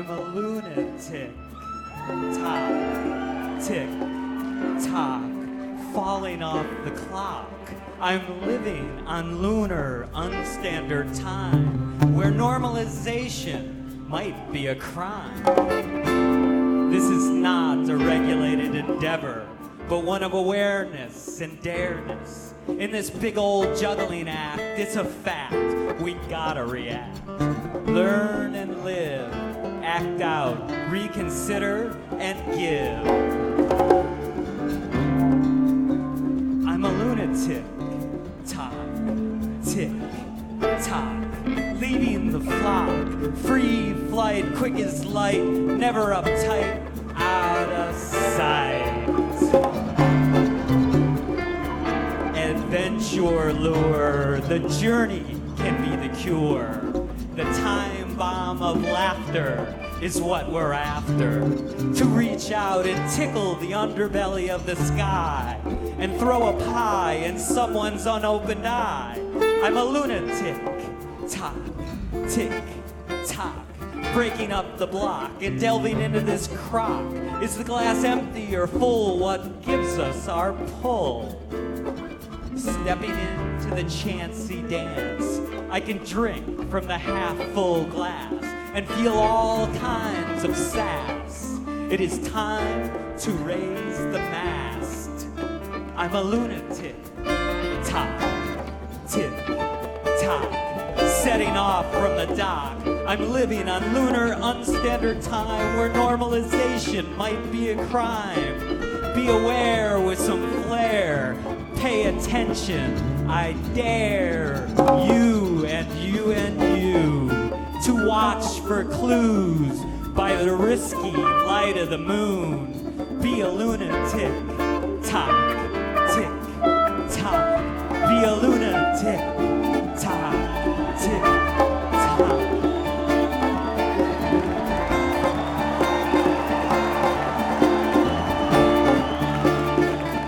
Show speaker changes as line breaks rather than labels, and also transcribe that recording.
I'm a lunatic. Tock, tick, tock, falling off the clock. I'm living on lunar unstandard time, where normalization might be a crime. This is not a regulated endeavor, but one of awareness and dareness. In this big old juggling act, it's a fact, we gotta react. Learn and live, act out, reconsider and give. I'm a lunatic, tock, tick, tock, leading the flock, free flight, quick as light, never uptight, out of sight. Adventure lure, the journey can be the cure. The time bomb of laughter is what we're after. To reach out and tickle the underbelly of the sky and throw a pie in someone's unopened eye. I'm a lunatic, tock, tick, tock, breaking up the block and delving into this crock. Is the glass empty or full? What gives us our pull? Stepping into the chancy dance, I can drink from the half-full glass and feel all kinds of sass. It is time to raise the mast. I'm a lunatic, tock, tick, tock, setting off from the dock. I'm living on lunar unstandard time, where normalization might be a crime. Be aware with some flair. Pay attention, I dare you and you and you to watch for clues by the risky light of the moon. Be a lunatic, tock, tick, tock. Be a lunatic.